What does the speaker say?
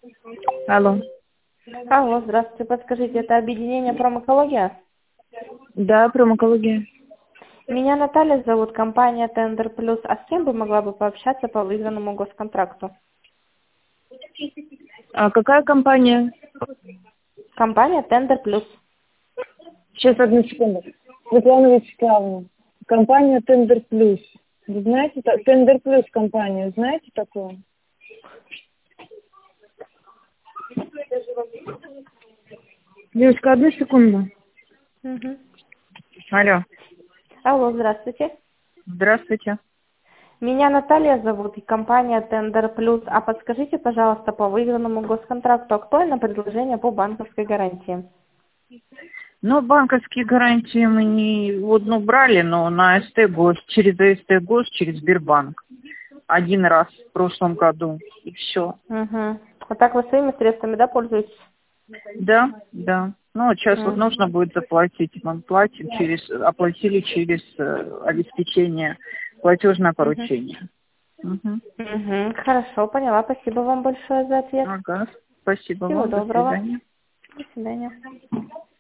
Алло. Алло, здравствуйте. Подскажите, это объединение «Промэкология»? Да, промокология. Меня Наталья зовут, компания «Тендер Плюс». А с кем бы могла бы пообщаться по выигранному госконтракту? А какая компания? Компания «Тендер Плюс». Сейчас, одну секунду. Светлана Вячеславовна. Компания Тендер Плюс. Вы знаете, Тендер Плюс компанию, знаете такую? Девушка, одну секунду. Мгм. Алло. Алло, здравствуйте. Здравствуйте. Меня Наталья зовут, и компания «Тендер Плюс». А подскажите, пожалуйста, по выигранному госконтракту актуально предложение по банковской гарантии? Ну, банковские гарантии мы не брали, но на СТ ГОС, через СТ ГОС, через Сбербанк. Один раз в прошлом году. И все. Угу. Вот так вы своими средствами, да, пользуетесь? Да, да. Ну, вот сейчас вот Мгм. нужно будет заплатить. Мы платим оплатили через обеспечение платежное Мгм. поручение. Мгм. Мгм. Хорошо, поняла. Спасибо вам большое за ответ. Ага. Спасибо Всего вам. До доброго. свидания. До свидания.